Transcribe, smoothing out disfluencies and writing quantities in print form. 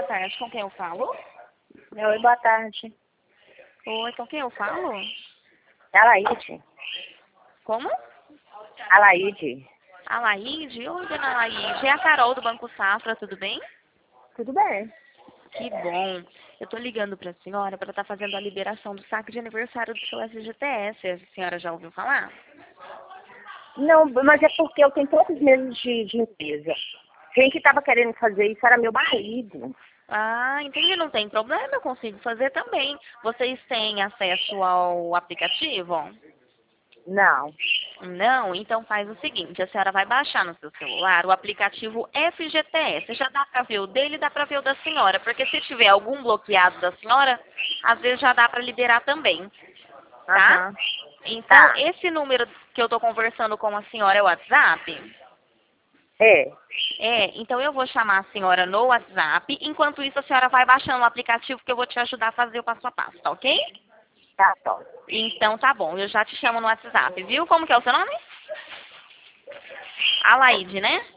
tarde. Com quem eu falo? Oi, boa tarde. Oi, com quem eu falo? Alaide. Como? Alaide. Alaide? Oi, dona Alaide. É a Carol do Banco Safra, tudo bem? Tudo bem. Que bom. Eu tô ligando pra senhora para estar fazendo a liberação do saque de aniversário do seu FGTS. A senhora já ouviu falar? Não, mas é porque eu tenho poucos meses de empresa. Quem que estava querendo fazer isso era meu marido. Ah, entendi. Não tem problema, eu consigo fazer também. Vocês têm acesso ao aplicativo? Não. Não? Então faz o seguinte, a senhora vai baixar no seu celular o aplicativo FGTS. Já dá para ver o dele, dá para ver o da senhora, porque se tiver algum bloqueado da senhora, às vezes já dá para liberar também, tá? Aham. Então, Tá. esse número que eu tô conversando com a senhora é o WhatsApp? É. É, então eu vou chamar a senhora no WhatsApp. Enquanto isso, a senhora vai baixando o aplicativo que eu vou te ajudar a fazer o passo a passo, tá ok? Tá bom. Então tá bom, eu já te chamo no WhatsApp, viu? Como que é o seu nome? Alaide, né?